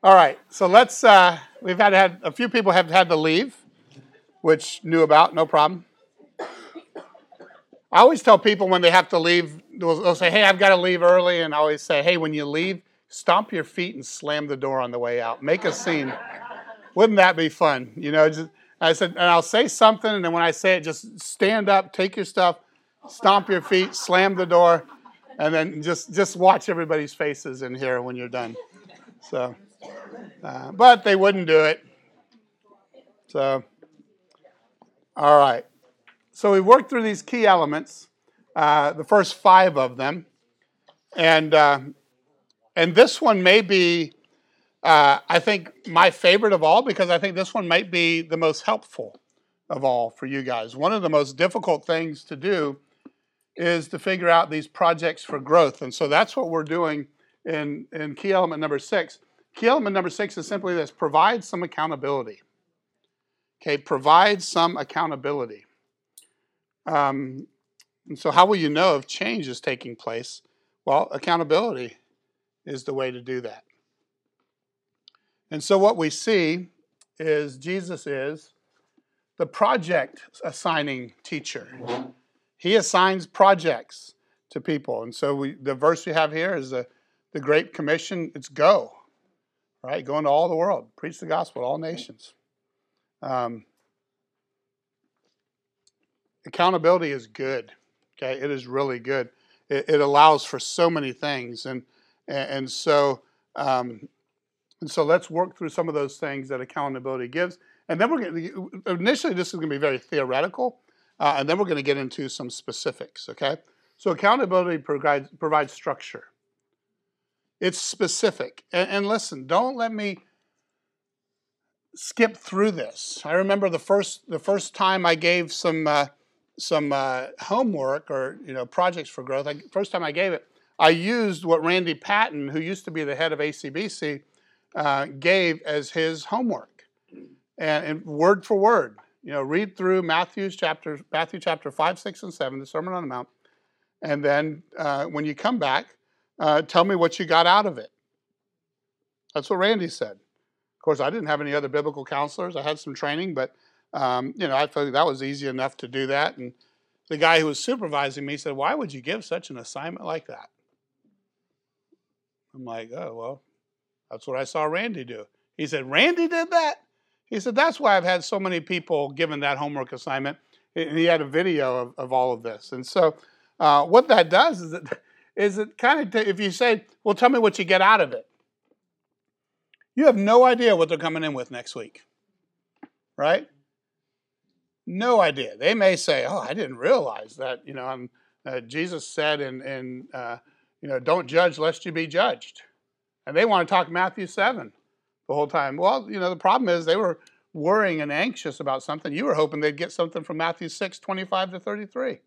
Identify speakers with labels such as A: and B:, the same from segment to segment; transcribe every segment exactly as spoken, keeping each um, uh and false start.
A: All right, so let's, uh, we've had, had, a few people have had to leave, which knew about, no problem. I always tell people when they have to leave, they'll, they'll say, hey, I've got to leave early, and I always say, hey, when you leave, stomp your feet and slam the door on the way out. Make a scene. Wouldn't that be fun? You know, just, I said, and I'll say something, and then when I say it, just stand up, take your stuff, stomp your feet, slam the door, and then just, just watch everybody's faces in here when you're done. So, uh, but they wouldn't do it. So, all right. So we worked through these key elements, uh, the first five of them, and uh, and this one may be, uh, I think, my favorite of all because I think this one might be the most helpful of all for you guys. One of the most difficult things to do is to figure out these projects for growth, and so that's what we're doing in in key element number six. Key element number six is simply this: provide some accountability. Okay, provide some accountability. Um, and so how will you know if change is taking place? Well, accountability is the way to do that. And so what we see is Jesus is the project assigning teacher. He assigns projects to people. And so we, the verse we have here is the, the Great Commission. It's go, right? Go into all the world. Preach the gospel to all nations. Um, Accountability is good, okay? It is really good. It, it allows for so many things, and and, and so um, and so let's work through some of those things that accountability gives, and then we're going to initially this is going to be very theoretical, uh, and then we're going to get into some specifics, okay? So accountability provides provides structure. It's specific, and, and listen, don't let me skip through this. I remember the first the first time I gave some. Uh, some uh, homework or you know projects for growth. I, first time I gave it, I used what Randy Patton, who used to be the head of A C B C, uh, gave as his homework, and, and word for word, you know, read through Matthew's chapter, Matthew chapter five, six, and seven, the Sermon on the Mount, and then uh, when you come back, uh, tell me what you got out of it. That's what Randy said. Of course, I didn't have any other biblical counselors. I had some training, but Um, you know, I felt that was easy enough to do that. And the guy who was supervising me said, why would you give such an assignment like that? I'm like, oh, well, that's what I saw Randy do. He said, Randy did that? He said, that's why I've had so many people given that homework assignment. And he had a video of, of all of this. And so uh, what that does is it, is it kind of, t- if you say, well, tell me what you get out of it. You have no idea what they're coming in with next week, right? No idea. They may say, "Oh, I didn't realize that." You know, I'm, uh, Jesus said, "In, in uh, you know, don't judge lest you be judged," and they want to talk Matthew seven the whole time. Well, you know, the problem is they were worrying and anxious about something. You were hoping they'd get something from Matthew six, twenty-five to thirty-three.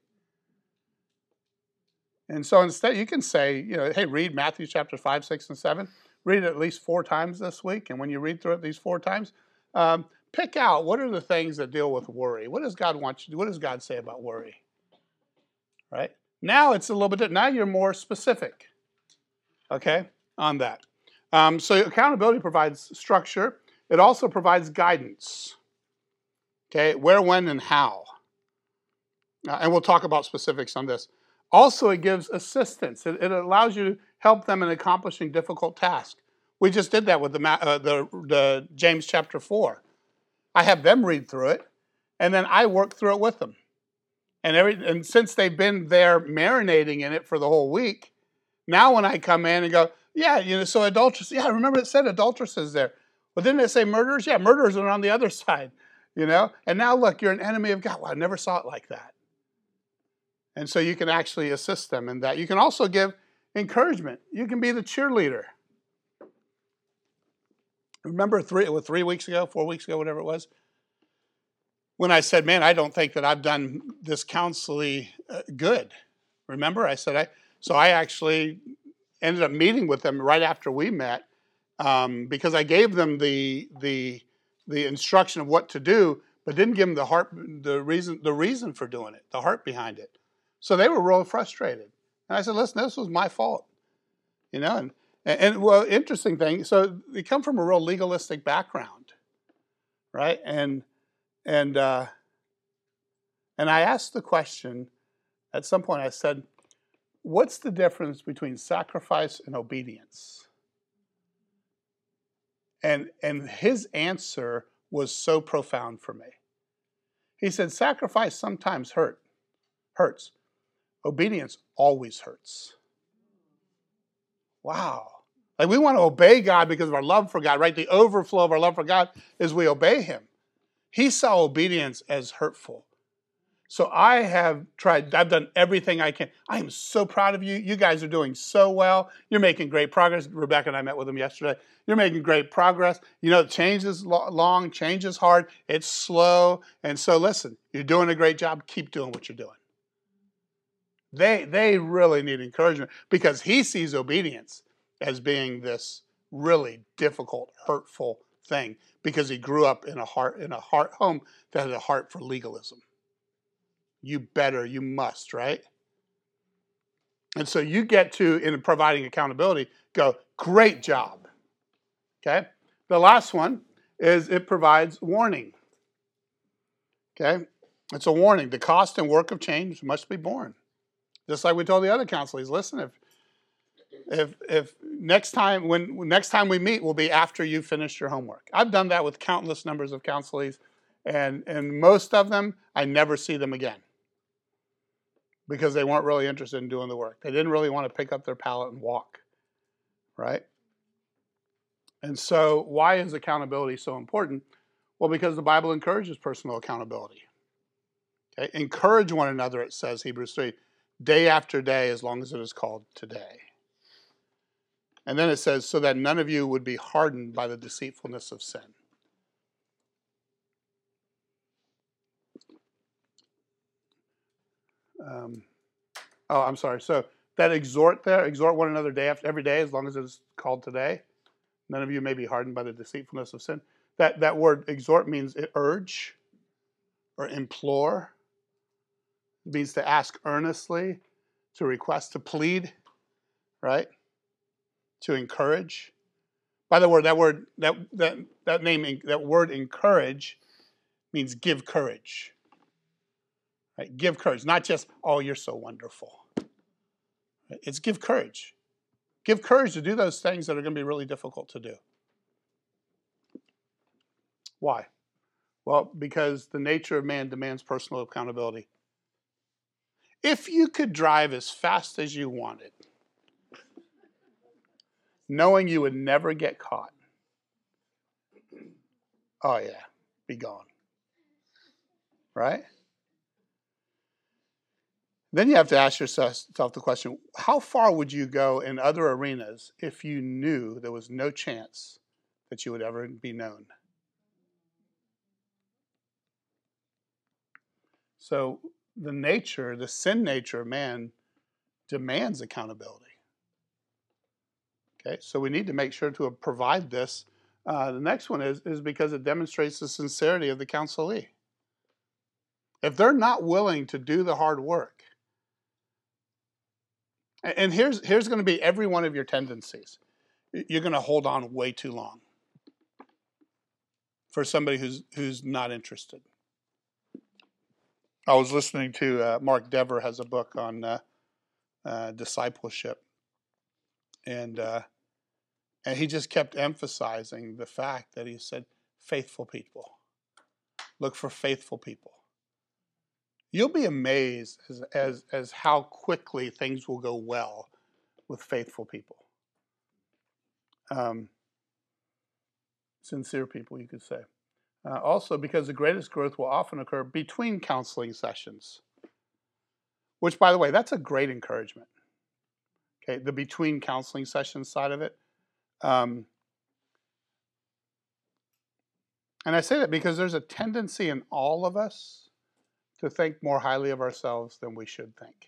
A: And so instead, you can say, you know, hey, read Matthew chapter five, six, and seven. Read it at least four times this week, and when you read through it these four times. Um, Pick out what are the things that deal with worry. What does God want you to do? What does God say about worry? Right? Now it's a little bit different. Now you're more specific, okay, on that. Um, so accountability provides structure. It also provides guidance, okay, where, when, and how. Uh, and we'll talk about specifics on this. Also, it gives assistance. It, it allows you to help them in accomplishing difficult tasks. We just did that with the, uh, the, the James chapter four. I have them read through it, and then I work through it with them. And every and since they've been there marinating in it for the whole week, now when I come in and go, yeah, you know, so adulteress, yeah, remember it said adulteresses there. Well, didn't it say murderers? Yeah, murderers are on the other side, you know. And now look, you're an enemy of God. Well, I never saw it like that. And so you can actually assist them in that. You can also give encouragement. You can be the cheerleader. Remember three, three weeks ago, four weeks ago, whatever it was, when I said, man, I don't think that I've done this counseling uh, good. Remember? I said, I so I actually ended up meeting with them right after we met um, because I gave them the the the instruction of what to do, but didn't give them the heart, the reason, the reason for doing it, the heart behind it. So they were real frustrated. And I said, listen, this was my fault. You know, and And, and well, interesting thing. So they come from a real legalistic background, right? And and uh, and I asked the question at some point. I said, "What's the difference between sacrifice and obedience?" And and his answer was so profound for me. He said, "Sacrifice sometimes hurt, hurts. Obedience always hurts." Wow. Like we want to obey God because of our love for God, right? The overflow of our love for God is we obey him. He saw obedience as hurtful. So I have tried, I've done everything I can. I am so proud of you. You guys are doing so well. You're making great progress. Rebecca and I met with them yesterday. You're making great progress. You know, change is long, change is hard. It's slow. And so listen, you're doing a great job. Keep doing what you're doing. They, they really need encouragement because he sees obedience as being this really difficult, hurtful thing because he grew up in a heart in a heart home that had a heart for legalism. You better, you must, right? And so you get to, in providing accountability, go, great job. Okay? The last one is it provides warning. Okay? It's a warning. The cost and work of change must be borne. Just like we told the other counselees, listen, if if if next time when next time we meet will be after you finish your homework. I've done that with countless numbers of counselees, and and most of them I never see them again. Because they weren't really interested in doing the work. They didn't really want to pick up their pallet and walk, right? And so why is accountability so important? Well, because the Bible encourages personal accountability. Okay? Encourage one another, it says, Hebrews three, day after day, as long as it is called today. And then it says, so that none of you would be hardened by the deceitfulness of sin. Um, oh, I'm sorry. So that exhort there, exhort one another day after every day, as long as it is called today. None of you may be hardened by the deceitfulness of sin. That that word exhort means urge or implore. It means to ask earnestly, to request, to plead, right? To encourage. By the word, that word, that that that name, that word encourage means give courage. Right? Give courage, not just, oh, you're so wonderful. It's give courage. Give courage to do those things that are going to be really difficult to do. Why? Well, because the nature of man demands personal accountability. If you could drive as fast as you wanted, knowing you would never get caught, oh yeah, be gone. Right? Then you have to ask yourself the question, how far would you go in other arenas if you knew there was no chance that you would ever be known? So the nature, the sin nature of man demands accountability. Okay, so we need to make sure to provide this. Uh, the next one is, is because it demonstrates the sincerity of the counselee. If they're not willing to do the hard work, and here's, here's going to be every one of your tendencies. You're going to hold on way too long for somebody who's, who's not interested. I was listening to uh, Mark Dever has a book on uh, uh, discipleship. And uh, and he just kept emphasizing the fact that he said, faithful people. Look for faithful people. You'll be amazed as, as, as how quickly things will go well with faithful people. Um, sincere people, you could say. Uh, also, because the greatest growth will often occur between counseling sessions. Which, by the way, that's a great encouragement. Okay, the between counseling sessions side of it. Um, and I say that because there's a tendency in all of us to think more highly of ourselves than we should think.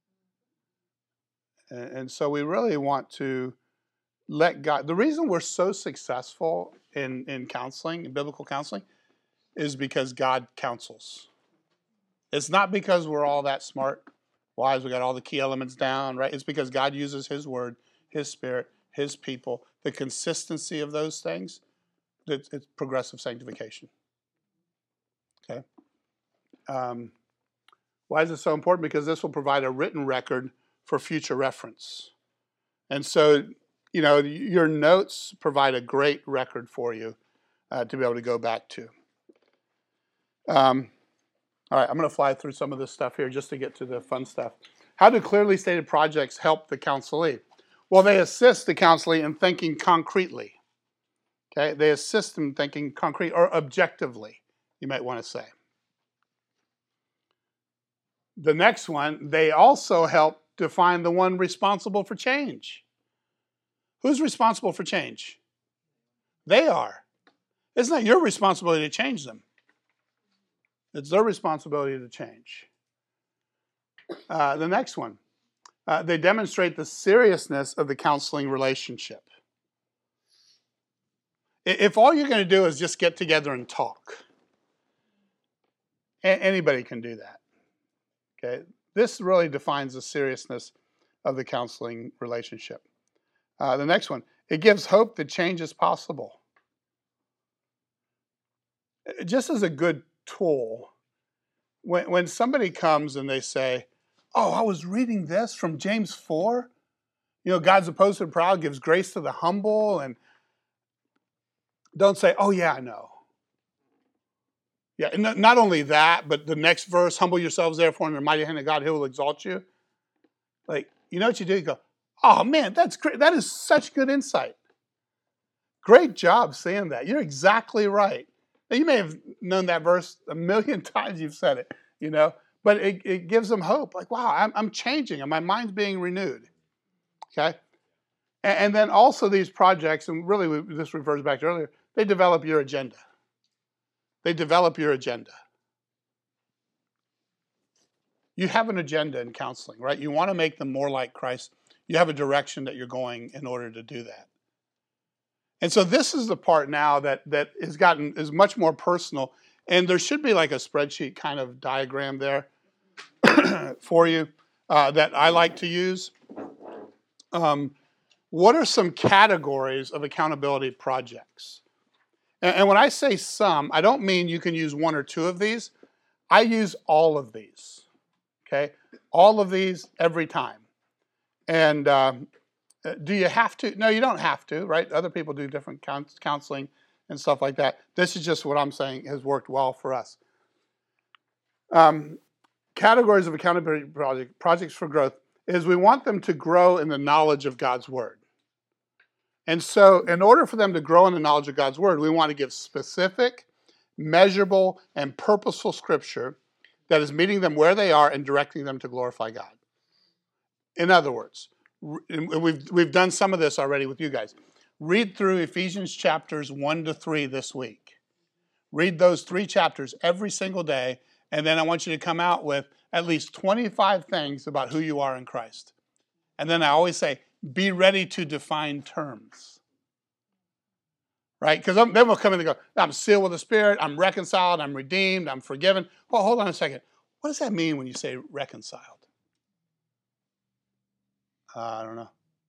A: And, and so we really want to let God, the reason we're so successful in, in counseling, in biblical counseling, is because God counsels. It's not because we're all that smart, wise, we got all the key elements down, right? It's because God uses His Word, His Spirit, his people, the consistency of those things, it's, it's progressive sanctification. Okay. Um, why is it so important? Because this will provide a written record for future reference. And so, you know, your notes provide a great record for you uh, to be able to go back to. Um, all right, I'm going to fly through some of this stuff here just to get to the fun stuff. How do clearly stated projects help the counselee? Well, they assist the counselee in thinking concretely. Okay, they assist in thinking concrete or objectively, you might want to say. The next one, they also help define the one responsible for change. Who's responsible for change? They are. It's not your responsibility to change them. It's their responsibility to change. Uh, the next one, uh, they demonstrate the seriousness of the counseling relationship. If all you're going to do is just get together and talk, anybody can do that. Okay, this really defines the seriousness of the counseling relationship. Uh, the next one, it gives hope that change is possible. Just as a good tool, when, when somebody comes and they say, oh, I was reading this from James four, you know, God's opposed to the proud, gives grace to the humble, and don't say, oh yeah, I know. Yeah, and not only that, but the next verse, humble yourselves therefore in the mighty hand of God, he will exalt you. Like, you know what you do? You go, oh man, that's great. That is such good insight. Great job saying that. You're exactly right. Now, you may have known that verse a million times, you've said it, you know, but it, it gives them hope. Like, wow, I'm, I'm changing and my mind's being renewed. Okay? And, and then also these projects, and really we, this refers back to earlier, they develop your agenda. They develop your agenda. You have an agenda in counseling, right? You want to make them more like Christ. You have a direction that you're going in order to do that. And so this is the part now that, that has gotten, is much more personal. And there should be like a spreadsheet kind of diagram there for you uh, that I like to use. Um, what are some categories of accountability projects? And, and when I say some, I don't mean you can use one or two of these. I use all of these, okay? All of these every time. And um, do you have to? No, you don't have to, right? Other people do different counseling and stuff like that. This is just what I'm saying has worked well for us. Um, categories of accountability project, projects for growth is we want them to grow in the knowledge of God's word. And so in order for them to grow in the knowledge of God's word, we want to give specific, measurable, and purposeful scripture that is meeting them where they are and directing them to glorify God. In other words, we've, we've done some of this already with you guys. Read through Ephesians chapters one to three this week. Read those three chapters every single day, and then I want you to come out with at least twenty-five things about who you are in Christ. And then I always say, be ready to define terms. Right? Because then we'll come in and go, I'm sealed with the Spirit, I'm reconciled, I'm redeemed, I'm forgiven. Well, hold on a second. What does that mean when you say reconciled? Uh, I don't know.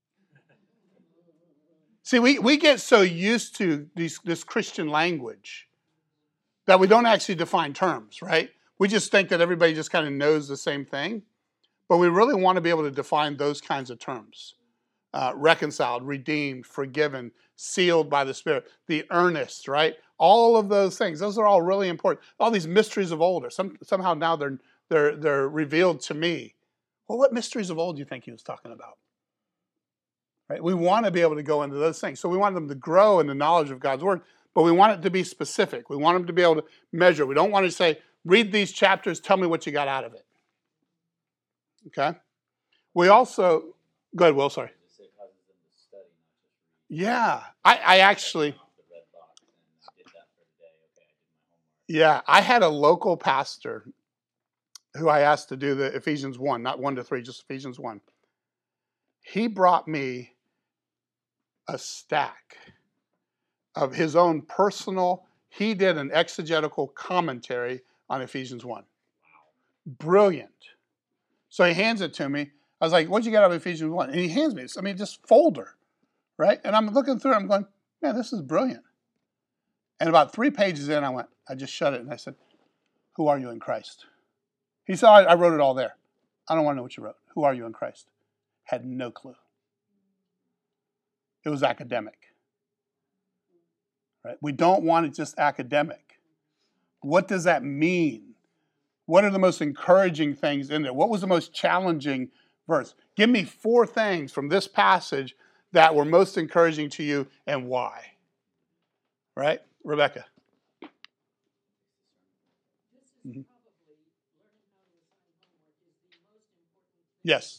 A: See, we, we get so used to these, this Christian language that we don't actually define terms, right? We just think that everybody just kind of knows the same thing. But we really want to be able to define those kinds of terms. Uh, reconciled, redeemed, forgiven, sealed by the Spirit, the earnest, right? All of those things. Those are all really important. All these mysteries of old, or some, somehow now they're, they're, they're revealed to me. Well, what mysteries of old do you think he was talking about? Right? We want to be able to go into those things. So we want them to grow in the knowledge of God's word, but we want it to be specific. We want them to be able to measure. We don't want to say, read these chapters, tell me what you got out of it. Okay? We also, go ahead, Will, sorry. Yeah, I, I actually, yeah, I had a local pastor who I asked to do the Ephesians one, not one to three, just Ephesians one. He brought me a stack of his own personal, he did an exegetical commentary on Ephesians one. Brilliant. So he hands it to me. I was like, what'd you get out of Ephesians one? And he hands me, I mean, just folder. right? And I'm looking through it, I'm going, man, this is brilliant. And about three pages in, I went, I just shut it and I said, who are you in Christ? He said, I wrote it all there. I don't want to know what you wrote. Who are you in Christ? Had no clue. It was academic. Right? We don't want it just academic. What does that mean? What are the most encouraging things in there? What was the most challenging verse? Give me four things from this passage that were most encouraging to you and why. Right? Rebecca. Mm-hmm. Yes.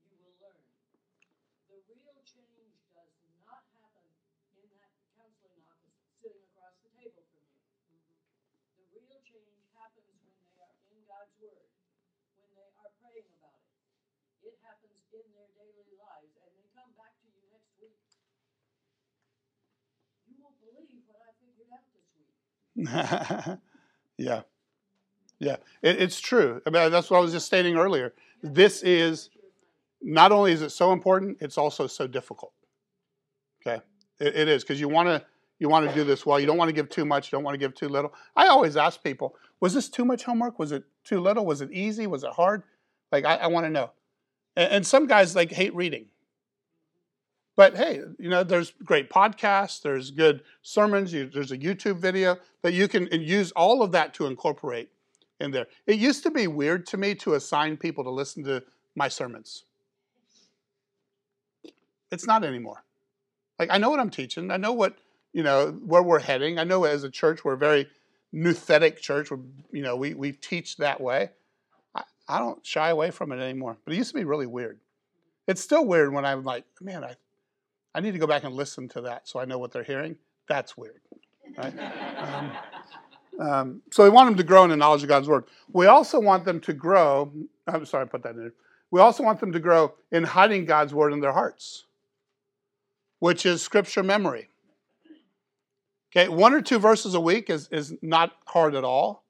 A: yeah. Yeah. It, it's true. I mean, that's what I was just stating earlier. This is, not only is it so important, it's also so difficult. Okay? It, it is, because you want to you want to do this well. You don't want to give too much. You don't want to give too little. I always ask people, was this too much homework? Was it too little? Was it easy? Was it hard? Like, I, I want to know. And, and some guys, like, hate reading. But hey, you know, there's great podcasts, there's good sermons, you, there's a YouTube video that you can use all of that to incorporate in there. It used to be weird to me to assign people to listen to my sermons. It's not anymore. Like, I know what I'm teaching. I know what, you know, where we're heading. I know as a church, we're a very nouthetic church. We're, you know, we, we teach that way. I, I don't shy away from it anymore. But it used to be really weird. It's still weird when I'm like, man, I I need to go back and listen to that so I know what they're hearing. That's weird. Right? Um, um, so we want them to grow in the knowledge of God's Word. We also want them to grow, I'm sorry, I put that in there. We also want them to grow in hiding God's Word in their hearts, which is Scripture memory. Okay, one or two verses a week is, is not hard at all.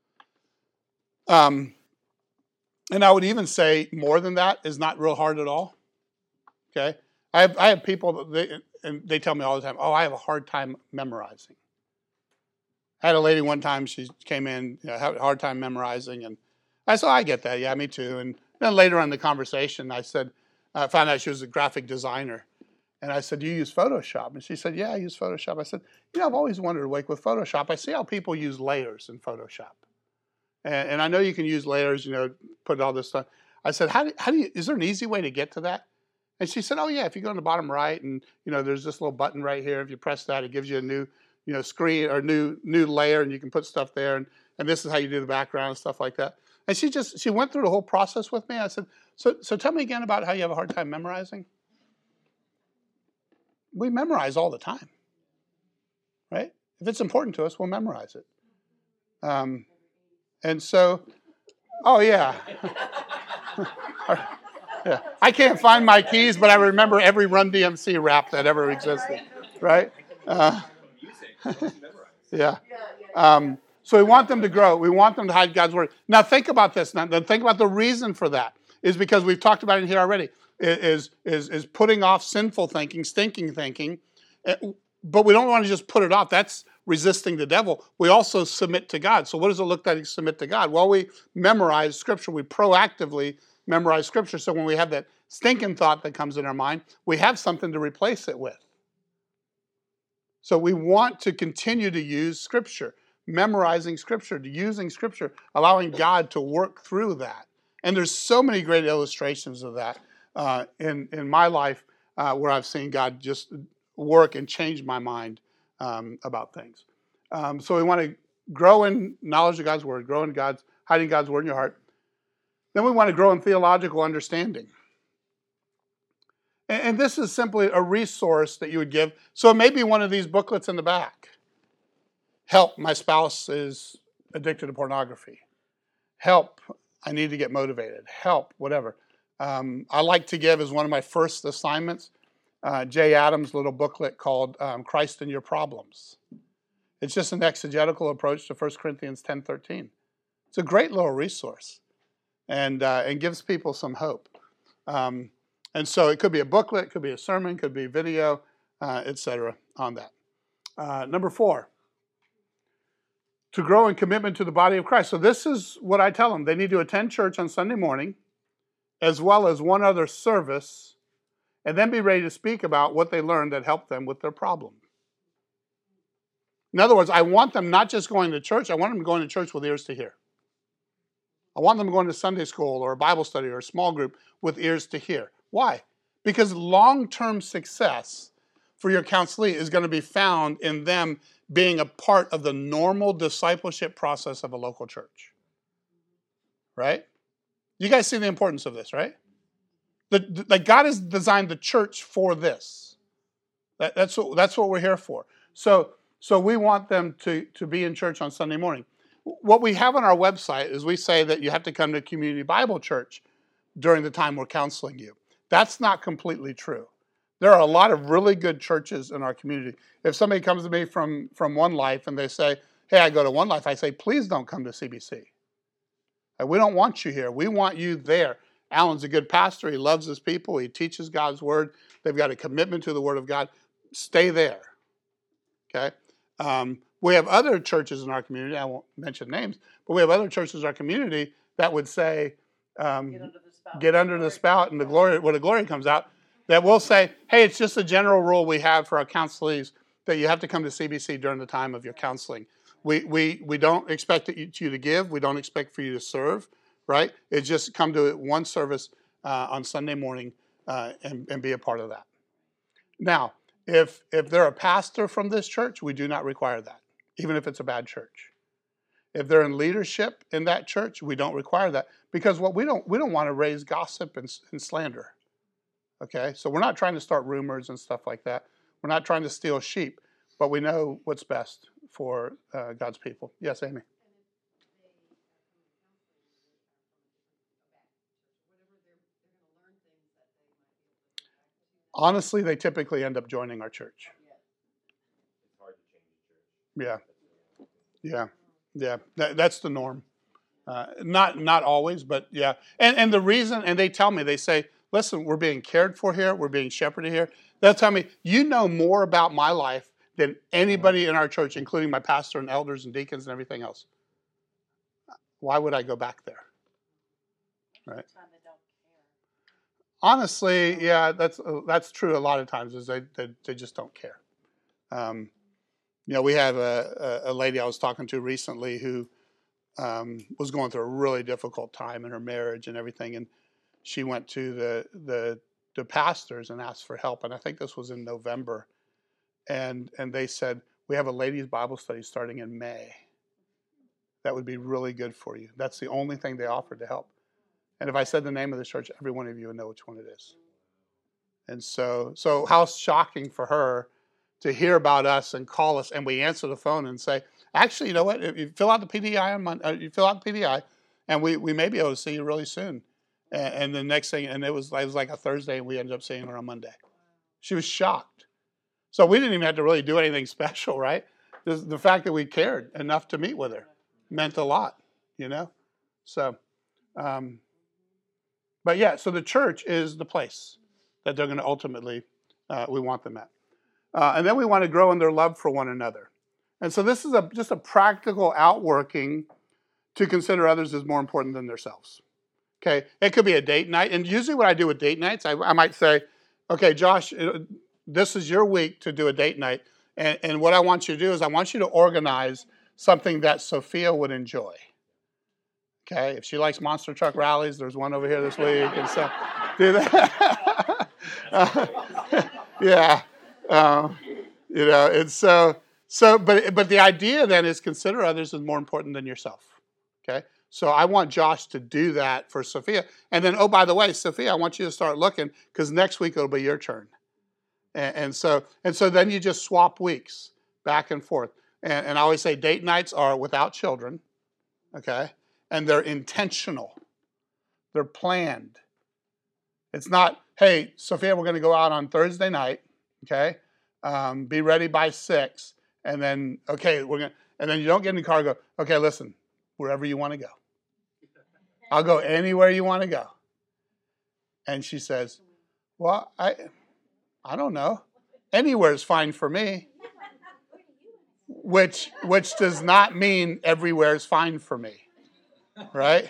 A: Um, and I would even say more than that is not real hard at all. Okay? I have, I have people, that they, and they tell me all the time, oh, I have a hard time memorizing. I had a lady one time, she came in, you know, had a hard time memorizing, and I said, oh, I get that, yeah, me too. And then later on in the conversation, I said, I found out she was a graphic designer, and I said, do you use Photoshop? And she said, yeah, I use Photoshop. I said, you know, I've always wondered, like with Photoshop, I see how people use layers in Photoshop. And, and I know you can use layers, you know, put all this stuff. I said, how do, how do you, is there an easy way to get to that? And she said, oh, yeah, if you go in the bottom right and, you know, there's this little button right here. If you press that, it gives you a new, you know, screen or new new layer, and you can put stuff there. And, and this is how you do the background and stuff like that. And she just, she went through the whole process with me. I said, so, so tell me again about how you have a hard time memorizing. We memorize all the time, right? If it's important to us, we'll memorize it. Um, and so, oh, yeah. Yeah. I can't find my keys, but I remember every Run D M C rap that ever existed, right? Uh, yeah. Um, so we want them to grow. We want them to hide God's Word. Now think about this. Now think about the reason for that is because we've talked about it here already, is, is, is putting off sinful thinking, stinking thinking, but we don't want to just put it off. That's resisting the devil. We also submit to God. So what does it look like to submit to God? Well, we memorize Scripture. We proactively memorize Scripture, so when we have that stinking thought that comes in our mind, we have something to replace it with. So we want to continue to use Scripture, memorizing Scripture, using Scripture, allowing God to work through that. And there's so many great illustrations of that uh, in, in my life uh, where I've seen God just work and change my mind um, about things. Um, so we want to grow in knowledge of God's Word, grow in God's, hiding God's Word in your heart. Then we want to grow in theological understanding. And, and this is simply a resource that you would give. So it may be one of these booklets in the back. Help, my spouse is addicted to pornography. Help, I need to get motivated. Help, whatever. Um, I like to give as one of my first assignments, uh, Jay Adams' little booklet called um, Christ and Your Problems. It's just an exegetical approach to First Corinthians ten thirteen. It's a great little resource. And, uh, and gives people some hope. Um, and so it could be a booklet, it could be a sermon, it could be video. uh, et cetera on that. Uh, number four, to grow in commitment to the body of Christ. So this is what I tell them. They need to attend church on Sunday morning, as well as one other service, and then be ready to speak about what they learned that helped them with their problem. In other words, I want them not just going to church, I want them going to church with ears to hear. I want them going to Sunday school or a Bible study or a small group with ears to hear. Why? Because long-term success for your counselee is going to be found in them being a part of the normal discipleship process of a local church. Right? You guys see the importance of this, right? The, the, like God has designed the church for this. That, that's what that's what we're here for. So so we want them to, to be in church on Sunday morning. What we have on our website is we say that you have to come to Community Bible Church during the time we're counseling you. That's not completely true. There are a lot of really good churches in our community. If somebody comes to me from, from One Life and they say, hey, I go to One Life, I say, please don't come to C B C. We don't want you here. We want you there. Alan's a good pastor. He loves his people. He teaches God's word. They've got a commitment to the word of God. Stay there. Okay? Um, we have other churches in our community. I won't mention names, but we have other churches in our community that would say, um, get under the spout, get under the spout and the glory, when the glory comes out, that will say, hey, it's just a general rule we have for our counselees that you have to come to C B C during the time of your counseling. We we we don't expect you to give. We don't expect for you to serve, right? It's just come to one service uh, on Sunday morning uh, and, and be a part of that. Now, if if they're a pastor from this church, we do not require that, even if it's a bad church. If they're in leadership in that church, we don't require that because what we don't we don't want to raise gossip and, and slander. Okay, so we're not trying to start rumors and stuff like that. We're not trying to steal sheep, but we know what's best for uh, God's people. Yes, Amy. Honestly, they typically end up joining our church. Yeah, yeah, yeah. That, that's the norm. Uh, not not always, but yeah. And and the reason, and they tell me, they say, listen, we're being cared for here. We're being shepherded here. They'll tell me, you know more about my life than anybody in our church, including my pastor and elders and deacons and everything else. Why would I go back there? Right. Honestly, yeah, that's uh, that's true a lot of times is they, they, they just don't care. Um, you know, we have a, a, a lady I was talking to recently who um, was going through a really difficult time in her marriage and everything, and she went to the, the the pastors and asked for help, and I think this was in November, and and they said, we have a ladies' Bible study starting in May. That would be really good for you. That's the only thing they offered to help. And if I said the name of the church, every one of you would know which one it is. And so, so how shocking for her to hear about us and call us, and we answer the phone and say, actually, you know what? If you fill out the P D I on Monday, uh, you fill out the P D I, and we, we may be able to see you really soon. And, and the next thing, and it was, it was like a Thursday, and we ended up seeing her on Monday. She was shocked. So we didn't even have to really do anything special, right? The, the fact that we cared enough to meet with her meant a lot, you know? So, um, but yeah, so the church is the place that they're going to ultimately, uh, we want them at. Uh, and then we want to grow in their love for one another. And so this is a, just a practical outworking to consider others as more important than themselves. Okay, it could be a date night. And usually what I do with date nights, I, I might say, okay, Josh, this is your week to do a date night. And, and what I want you to do is I want you to organize something that Sophia would enjoy. Okay, if she likes monster truck rallies, there's one over here this week. And so do that. uh, yeah. Uh, you know, it's so, so, but, but the idea then is consider others as more important than yourself. Okay. So I want Josh to do that for Sophia. And then, oh, by the way, Sophia, I want you to start looking because next week it'll be your turn. And, and so, and so then you just swap weeks back and forth. And, and I always say date nights are without children. Okay. And they're intentional. They're planned. It's not, hey, Sophia, we're going to go out on Thursday night. Okay. Um, be ready by six. And then, okay, we're going to, and then you don't get in the car and go, okay, listen, wherever you want to go. I'll go anywhere you want to go. And she says, well, I, I don't know. Anywhere is fine for me, which which does not mean everywhere is fine for me, right?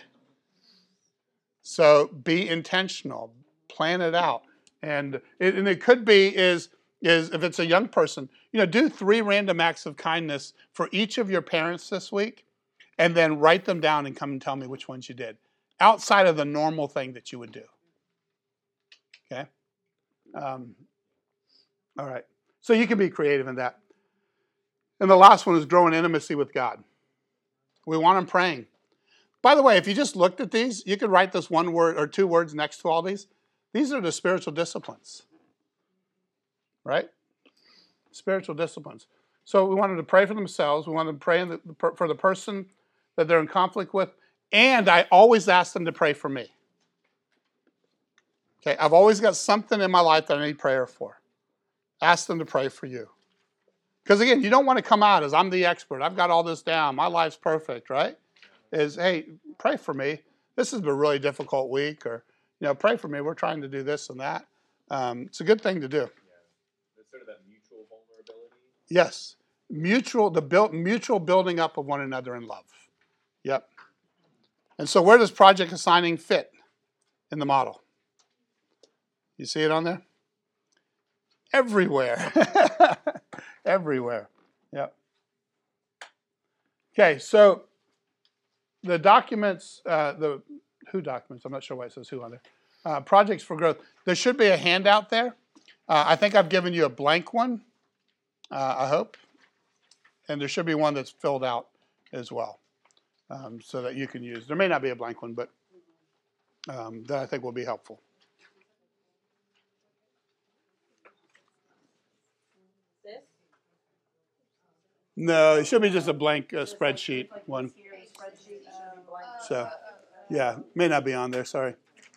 A: So be intentional, plan it out, and it, and it could be is is if it's a young person, you know, do three random acts of kindness for each of your parents this week, and then write them down and come and tell me which ones you did, outside of the normal thing that you would do. Okay. Um, all right. So you can be creative in that. And the last one is growing intimacy with God. We want them praying. By the way, if you just looked at these, you could write this one word or two words next to all these. These are the spiritual disciplines, right? Spiritual disciplines. So we wanted to pray for themselves. We wanted to pray the, for the person that they're in conflict with. And I always ask them to pray for me. Okay, I've always got something in my life that I need prayer for. Ask them to pray for you. Because again, you don't want to come out as I'm the expert. I've got all this down. My life's perfect, right? Is, hey, pray for me. This has been a really difficult week. Or, you know, pray for me. We're trying to do this and that. Um, it's a good thing to do.
B: Yeah. It's sort of that mutual vulnerability.
A: Yes. Mutual, the build, mutual building up of one another in love. Yep. And so where does project assigning fit in the model? You see it on there? Everywhere. Everywhere. Yep. Okay, so the documents, uh, the who documents, I'm not sure why it says who on there. Uh, projects for growth. There should be a handout there. Uh, I think I've given you a blank one, uh, I hope. And there should be one that's filled out as well, um, so that you can use. There may not be a blank one, but um, that I think will be helpful. No, it should be just a blank uh, spreadsheet one. So, yeah, may not be on there, sorry.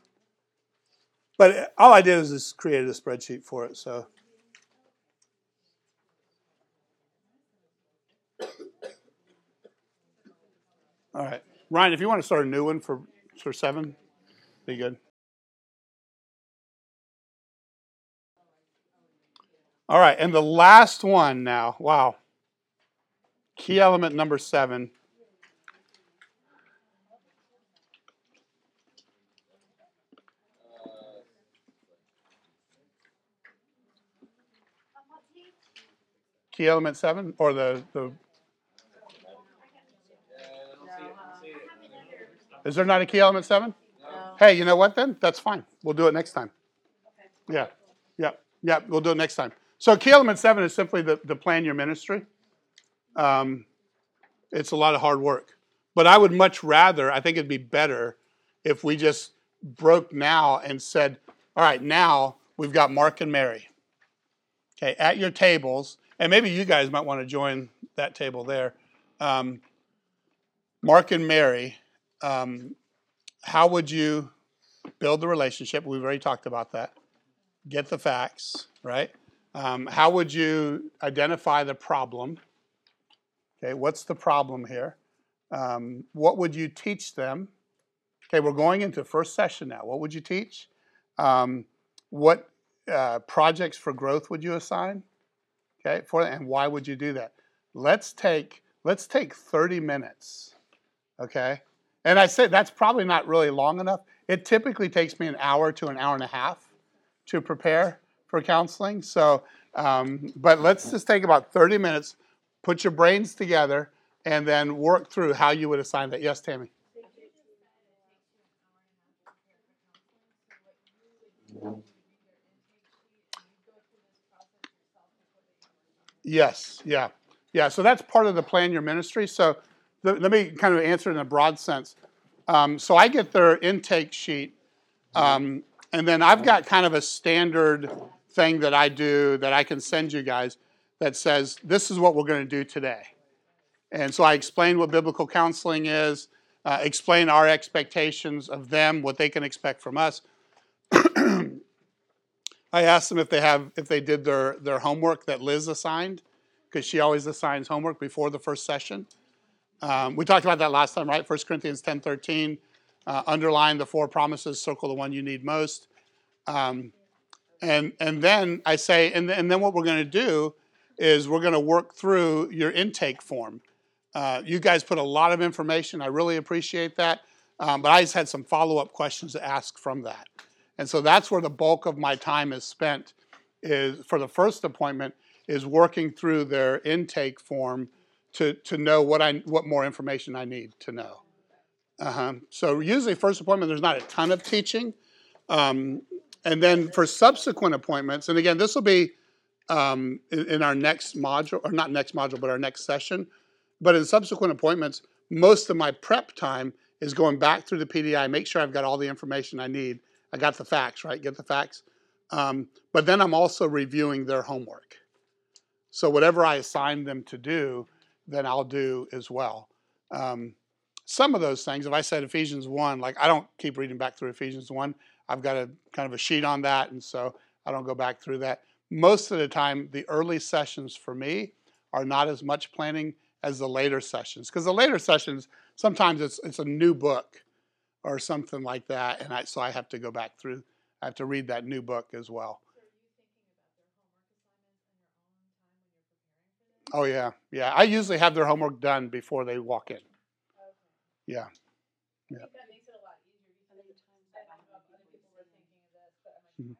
A: But all I did is just created a spreadsheet for it, so. All right. Ryan, if you want to start a new one for, for seven, be good. All right, and the last one now, wow. Key element number seven. Key element seven, or the, the is there not a key element seven? No. Hey, you know what then? That's fine. We'll do it next time. Okay. Yeah, yeah, yeah. We'll do it next time. So key element seven is simply to, to plan your ministry. Um, it's a lot of hard work, but I would much rather. I think it'd be better if we just broke now and said, "All right, now we've got Mark and Mary. Okay, at your tables, and maybe you guys might want to join that table there. Um, Mark and Mary." Um, how would you build the relationship? We've already talked about that. Get the facts, right? Um, how would you identify the problem? Okay, what's the problem here? Um, what would you teach them? Okay, we're going into first session now. What would you teach? Um, what uh, projects for growth would you assign? Okay, for and why would you do that? Let's take let's take thirty minutes. Okay. And I say that's probably not really long enough. It typically takes me an hour to an hour and a half to prepare for counseling. So, um, but let's just take about thirty minutes, put your brains together, and then work through how you would assign that. Yes, Tammy? Yes, yeah. Yeah, so that's part of the plan your ministry. So the, let me kind of answer in a broad sense. Um, so I get their intake sheet, um, and then I've got kind of a standard thing that I do that I can send you guys that says, this is what we're going to do today. And so I explain what biblical counseling is, uh, explain our expectations of them, what they can expect from us. I asked them if they have if they did their, their homework that Liz assigned, because she always assigns homework before the first session. Um, we talked about that last time, right? First Corinthians ten thirteen. Uh, underline the four promises, circle the one you need most. Um, And and then I say, and, and then what we're going to do is we're going to work through your intake form. Uh, you guys put a lot of information. I really appreciate that. Um, but I just had some follow-up questions to ask from that. And so that's where the bulk of my time is spent, is for the first appointment, is working through their intake form to, to know what I what more information I need to know. Uh-huh. So usually first appointment, there's not a ton of teaching. Um, and then for subsequent appointments, and again, this will be um, in, in our next module, or not next module, but our next session. But in subsequent appointments, most of my prep time is going back through the P D I, make sure I've got all the information I need. I got the facts, right? Get the facts. Um, but then I'm also reviewing their homework. So whatever I assign them to do, then I'll do as well. Um, some of those things, if I said Ephesians one, like I don't keep reading back through Ephesians one. I've got a kind of a sheet on that, and so I don't go back through that. Most of the time, the early sessions for me are not as much planning as the later sessions. Because the later sessions, sometimes it's it's a new book or something like that, and I, so I have to go back through. I have to read that new book as well. Oh yeah, yeah. I usually have their homework done before they walk in. Yeah. Yeah. Mhm.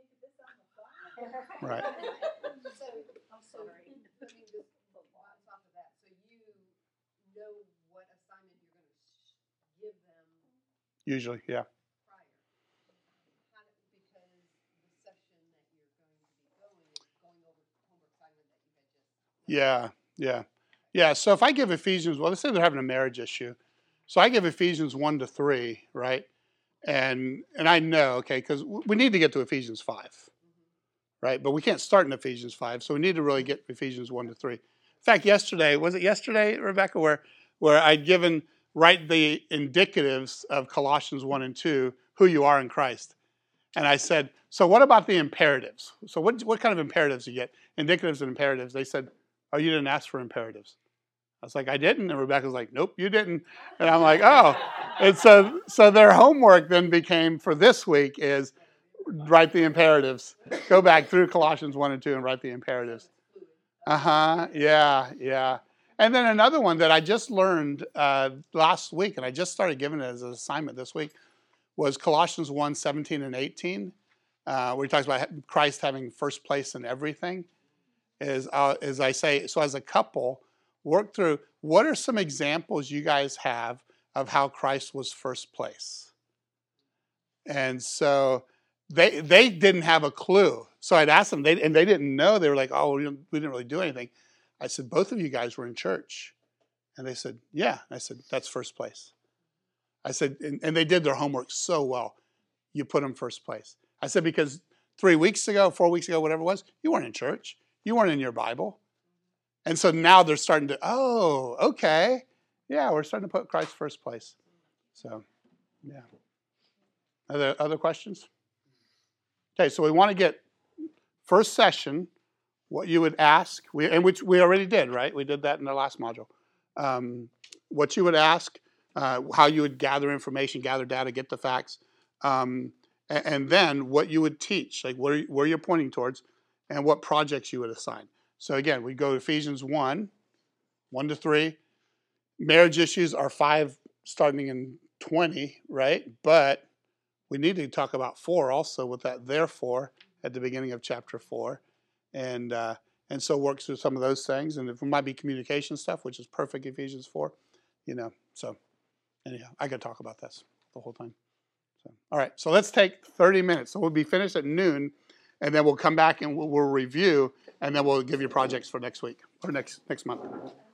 A: Right.
C: So, I'm sorry. Putting this on top of that, so you know what assignment you're going to give them
A: Usually, yeah.
C: prior. How do, because the session that you're going to be going is going over the homework assignment that you had just.
A: Yeah, yeah. Yeah, so if I give Ephesians, well, let's say they're having a marriage issue. So I give Ephesians one to three, right? And and I know, okay, because we need to get to Ephesians five, right? But we can't start in Ephesians five, so we need to really get Ephesians one to three. In fact, yesterday, was it yesterday, Rebecca, where where I'd given, write the indicatives of Colossians one and two, who you are in Christ. And I said, so what about the imperatives? So what what kind of imperatives do you get? Indicatives and imperatives. They said, oh, you didn't ask for imperatives. I was like, I didn't. And Rebecca's like, nope, you didn't. And I'm like, oh. And so, so their homework then became for this week is write the imperatives. Go back through Colossians one and two and write the imperatives. Uh-huh. Yeah, yeah. And then another one that I just learned uh, last week, and I just started giving it as an assignment this week, was Colossians one, seventeen and eighteen, uh, where he talks about Christ having first place in everything. Is, uh, as I say, so as a couple, work through what are some examples you guys have of how Christ was first place. And so they they didn't have a clue. So I'd ask them, they, and they didn't know. They were like, oh, we didn't really do anything. I said, both of you guys were in church. And they said, yeah. I said, that's first place. I said, and, and they did their homework so well. You put them first place. I said, because three weeks ago, four weeks ago, whatever it was, you weren't in church. You weren't in your Bible. And so now they're starting to, oh, okay. Yeah, we're starting to put Christ first place. So, yeah. Other, other questions? Okay, so we want to get first session, what you would ask, we, and which we already did, right? We did that in the last module. Um, what you would ask, uh, how you would gather information, gather data, get the facts, um, and, and then what you would teach, like where, where you're pointing towards, and what projects you would assign. So again, we go to Ephesians one, one to three. Marriage issues are five starting in twenty, right? But we need to talk about four also with that therefore at the beginning of chapter four. And uh, and so works through some of those things. And if it might be communication stuff, which is perfect, Ephesians four, you know. So anyhow, I could talk about this the whole time. So, all right, so let's take thirty minutes. So we'll be finished at noon, and then we'll come back and we'll, we'll review, and then we'll give you projects for next week or next next month.